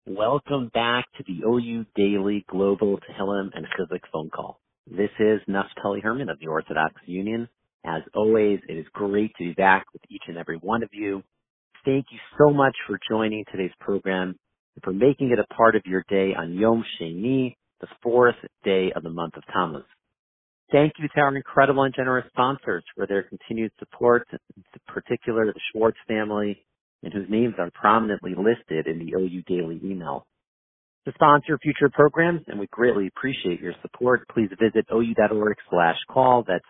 Welcome back to the OU Daily Global Tehillim and Chizuk phone call. This is Naftali Herman of the Orthodox Union. As always, it is great to be back with each and every one of you. Thank you so much for joining today's program and for making it a part of your day on Yom Sheni, the fourth day of the month of Tammuz. Thank you to our incredible and generous sponsors for their continued support, in particular the Schwartz family, and whose names are prominently listed in the OU Daily email. To sponsor future programs, and we greatly appreciate your support, please visit ou.org/call. That's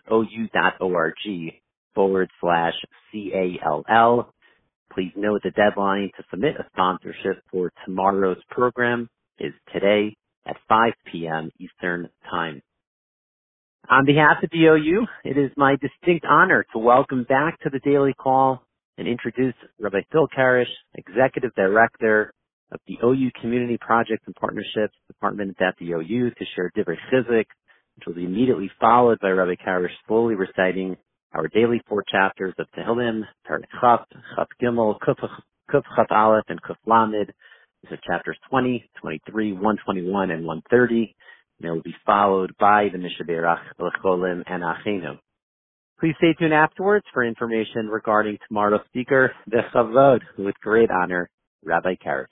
ou.org/CALL. Please note the deadline to submit a sponsorship for tomorrow's program is today at 5 p.m. Eastern Time. On behalf of the OU, it is my distinct honor to welcome back to the Daily Call and introduce Rabbi Phil Karish, Executive Director of the OU Community Projects and Partnerships Department at the OU, to share Divrei Chizuk, which will be immediately followed by Rabbi Karish slowly reciting our daily 4 chapters of Tehillim, Perek Chaf, Chaf Gimel, Kuf Chaf Aleph, and Kuf Lamed. These are chapters 20, 23, 121, and 130. And it will be followed by the Mishaberach, L'cholim, and Achenu. Please stay tuned afterwards for information regarding tomorrow's speaker, the Chavod, with great honor, Rabbi Karish.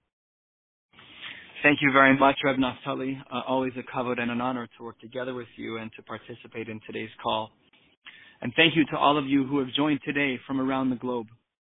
Thank you very much, Reb Naftali. Always a kavod and an honor to work together with you and to participate in today's call. And thank you to all of you who have joined today from around the globe.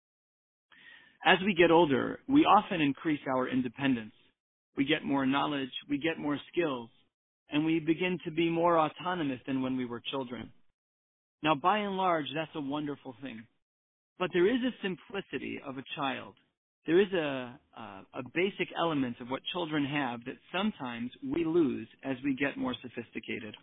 As we get older, we often increase our independence. We get more knowledge, we get more skills, and we begin to be more autonomous than when we were children. Now, by and large, that's a wonderful thing. But there is a simplicity of a child. There is a basic element of what children have that sometimes we lose as we get more sophisticated.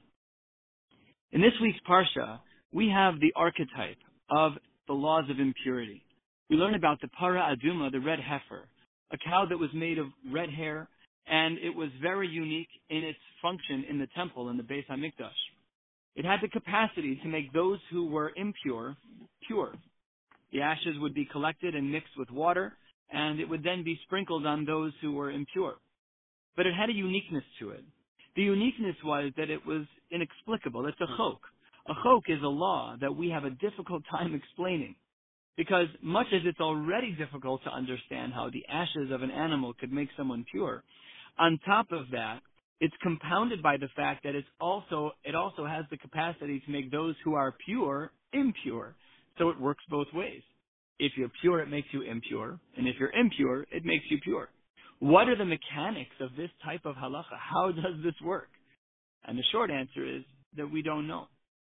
In this week's Parsha, we have the archetype of the laws of impurity. We learn about the Para Aduma, the red heifer, a cow that was made of red hair, and it was very unique in its function in the temple, in the Beis HaMikdash. It had the capacity to make those who were impure, pure. The ashes would be collected and mixed with water, and it would then be sprinkled on those who were impure. But it had a uniqueness to it. The uniqueness was that it was inexplicable. It's a chok. A chok is a law that we have a difficult time explaining, because much as it's already difficult to understand how the ashes of an animal could make someone pure, on top of that, it's compounded by the fact that it also has the capacity to make those who are pure impure. So it works both ways. If you're pure, it makes you impure. And if you're impure, it makes you pure. What are the mechanics of this type of halacha? How does this work? And the short answer is that we don't know.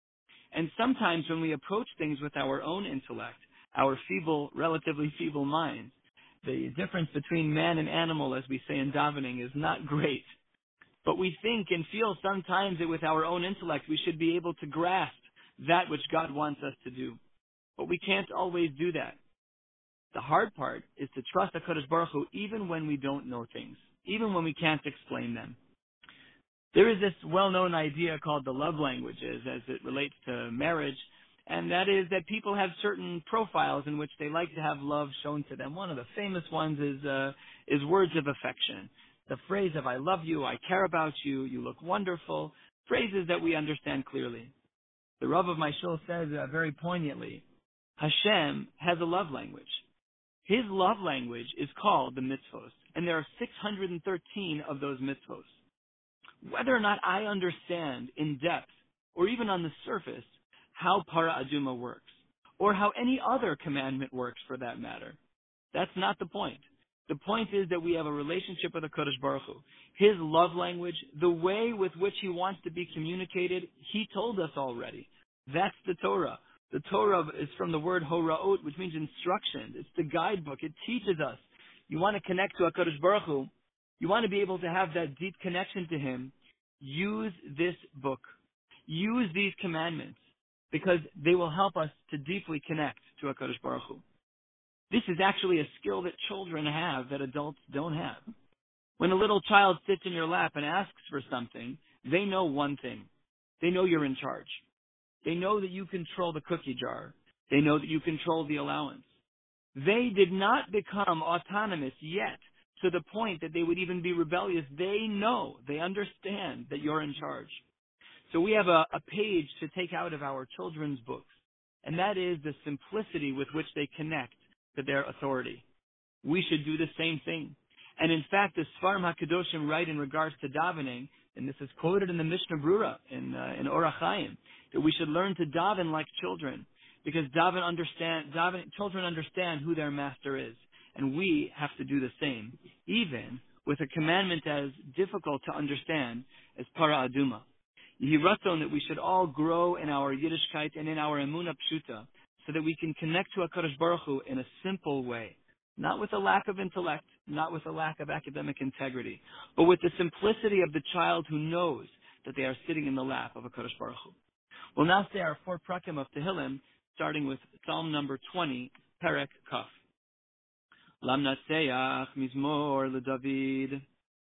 And sometimes when we approach things with our own intellect, our relatively feeble minds, the difference between man and animal, as we say in davening, is not great. But we think and feel sometimes that with our own intellect we should be able to grasp that which God wants us to do. But we can't always do that. The hard part is to trust HaKadosh Baruch Hu even when we don't know things, even when we can't explain them. There is this well-known idea called the love languages as it relates to marriage, and that is that people have certain profiles in which they like to have love shown to them. One of the famous ones is words of affection. The phrase of I love you, I care about you, you look wonderful, phrases that we understand clearly. The Rav of my shul says very poignantly, Hashem has a love language. His love language is called the mitzvos, and there are 613 of those mitzvos. Whether or not I understand in depth, or even on the surface, how Para Aduma works, or how any other commandment works for that matter, that's not the point. The point is that we have a relationship with HaKadosh Baruch Hu. His love language, the way with which He wants to be communicated, He told us already. That's the Torah. The Torah is from the word horaot, which means instruction. It's the guidebook. It teaches us. You want to connect to HaKadosh Baruch Hu. You want to be able to have that deep connection to Him. Use this book. Use these commandments, because they will help us to deeply connect to HaKadosh Baruch Hu. This is actually a skill that children have that adults don't have. When a little child sits in your lap and asks for something, they know one thing. They know you're in charge. They know that you control the cookie jar. They know that you control the allowance. They did not become autonomous yet to the point that they would even be rebellious. They know, they understand that you're in charge. So we have a page to take out of our children's books, and that is the simplicity with which they connect to their authority. We should do the same thing. And in fact, the Sfarim HaKadoshim write in regards to davening, and this is quoted in the Mishnah Brura in Orach Chaim, that we should learn to daven like children, because children understand who their master is, and we have to do the same, even with a commandment as difficult to understand as Para Aduma. Yehi Ratzon that we should all grow in our Yiddishkeit and in our Emunah Pshuta, so that we can connect to HaKadosh Baruch Hu in a simple way, not with a lack of intellect, not with a lack of academic integrity, but with the simplicity of the child who knows that they are sitting in the lap of HaKadosh Baruch Hu. We'll now say our 4 prakim of Tehillim, starting with Psalm number 20, Perek Kaf. Lam Natseach Mizmor LeDavid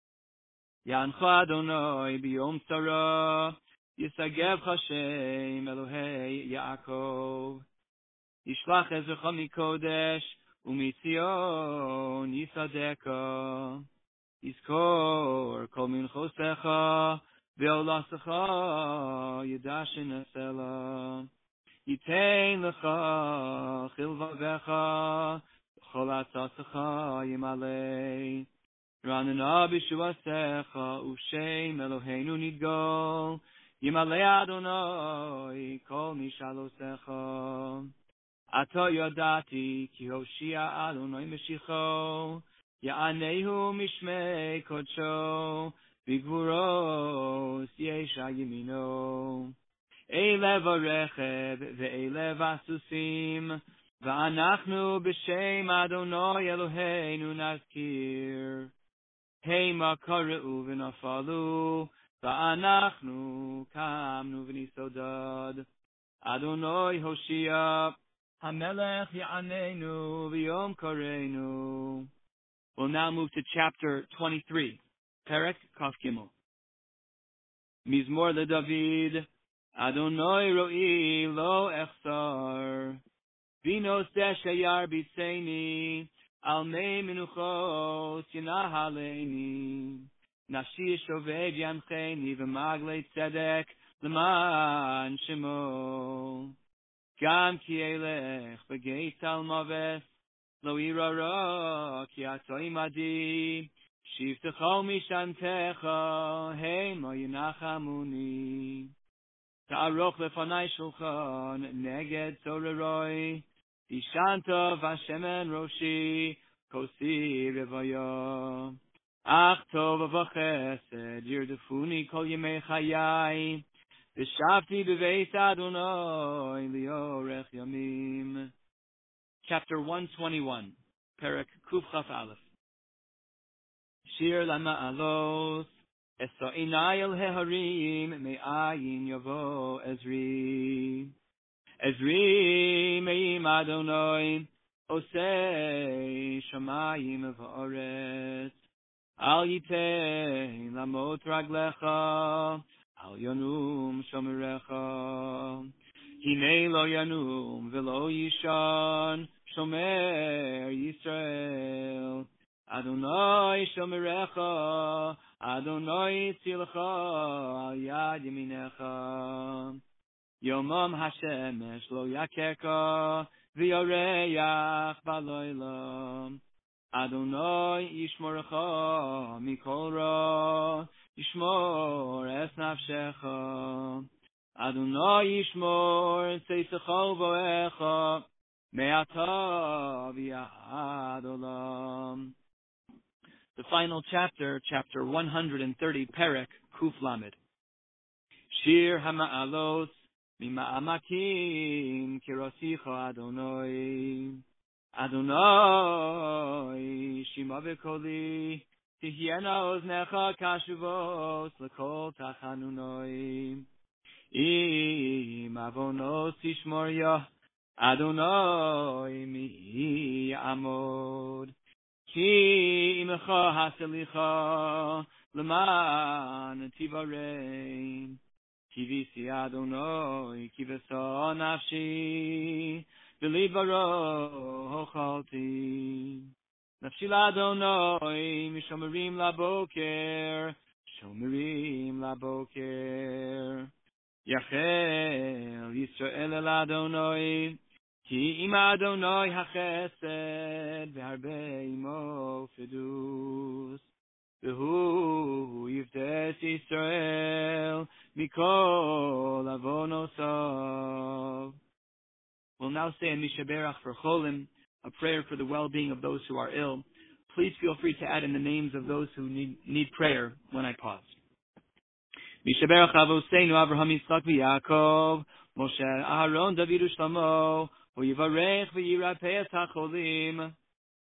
Yancha Adonai Biyom Tzara Yisagev Hashem Elohei Yaakov Yishlach Ezrecha Mikodesh Umitzion Yisadeka Yizkor Kol Minchosecha Ve'olasecha Yidashin Esela Yitein Lecha Chilvavecha Chol Atzasecha Yimalei Ranana B'Shuvasecha Ushem Eloheinu Nidgol Yimalei Adonai Kol Mishalosecha Ato Yodati Ki Hoshia Adonai Meshicho Ya'anehu Mishmei Kodsho B'Gvuros Yesha Yemino Eilev Arecheb Ve'eilev Asusim Va'anachnu B'Shem Adonai Eloheinu Nazkir Heima Kare'u V'Nafalu Va'anachnu Kamnu V'Nisodad Adonai Hoshia HaMelech Ya'anenu V'Yom Kareinu. We'll now move to chapter 23, Perek Kaf Gimel. Mizmor LeDavid Adonai Ro'i Lo Echsar Vinos Sheyar B'Tzeini Al Mei Menuchos Yinahaleini Nafshi Shoved Yamcheni V'Maglei Tzedek L'man Shemo Gam Ki Elech B'Geit Talmaves Lo Irara Ki Atoi Madi Shivtecho Mishantecha Heima Yinachamuni Ta'aroch Lefanai Shulchan Neged Soreroi Ishanta Vashemen Roshi Kosi Revaya Ach Tov V'Chesed Yirdefuni Kol Yemei Chayai V'Shavti B'Veis Adonai Liorech Yamim. Chapter 121, Perek Kuf Chaf Aleph. Shir Lama'alos Esa Inai El Heharim Me'ayin Yavo Ezri Me'im Adonai Osei Shamayim V'Oretz Al Yitein Lamot Raglecha Al Yanum Shomerecha Hinei Lo Yanum V'Lo Yishan Shomer Yisrael Adonai Shomerecha Adonai Tzilcha Al Yad Yeminecha Yomam Hashemesh Lo Yakeka V'Yoreach Baloilam Adonai Yishmorecha Mikol Ra Yishmor Es Nafshecha Adonai Yishmor Tzeisachol Voecha Me'ata V'Yad Olam. The final chapter, chapter 130, Perek Kuf Lamed. Shir Hama'alos Mima'amakim Kirosicha Adonai Adonai Shima V'Koli Tihyena Oznecha Kashuvos L'Kol Tachanunoi Im Avonos Tishmor Adonai Mi Amod Ki Imecha Haselicha Leman Tivarein Kivisi Adonai Kivesa Nafshi V'Libaro Hochalti Nafshi l'Adonai, mishomerim laboker, shomerim laboker. Yachel Yisrael el Adonai, ki im Adonai hachesed v'harbe imo fidus. V'hu yivdes Yisrael mikol avonosav. We'll now say a Mishaberach for Cholim, a prayer for the well-being of those who are ill. Please feel free to add in the names of those who need prayer when I pause. Mishaberach Avoseinu Avraham Yitzchak v'Yaakov, Moshe Aharon David u'Shlomo, v'yivarech v'yirapeh et hacholim.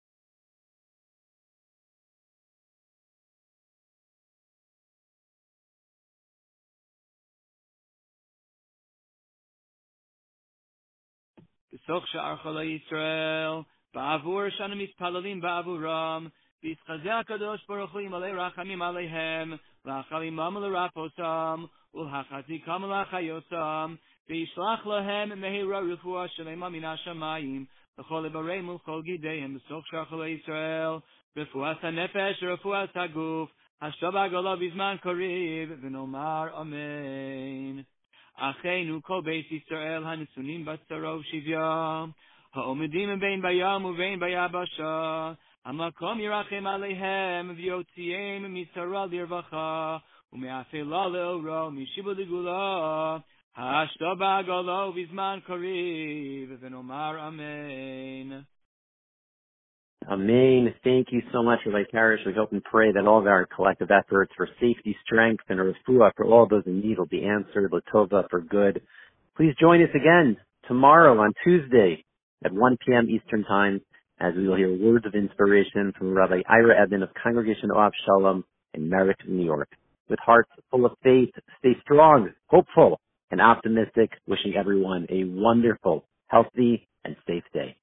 B'soch she'ar cholei Yisrael, ba'avur shanu mispalalim ba'avuram, v'yitzchazeh HaKadosh Baruch Hu yimalei rachamim aleihem, la'achal imam l'raposam, ul'hachazikam l'achayosam, v'yishlach lahem mehira refuah shelema min hashamayim, l'chol ibareim u'chol gideihem, b'soch she'ar cholei Yisrael, refuas ha'nefesh refuas ha'guf, hashtav ha'gola b'zman kariv, v'nomar amen. Achenu kol beis Yisrael hanitzunim batzarov shivya ha'omedim bein bayam uvein bayabasha hamakom yirachem aleihem v'yotziim mitzara lirvacha ume'afela le'oro mishibu legula ha'ashta ba'agalo v'zman kariv v'nomar amen. Amen. Thank you so much, Rabbi Karish. We hope and pray that all of our collective efforts for safety, strength, and a refuah for all those in need will be answered, Latova, for good. Please join us again tomorrow on Tuesday at 1 p.m. Eastern Time as we will hear words of inspiration from Rabbi Ira Eben of Congregation Oav Shalom in Merrick, New York. With hearts full of faith, stay strong, hopeful, and optimistic, wishing everyone a wonderful, healthy, and safe day.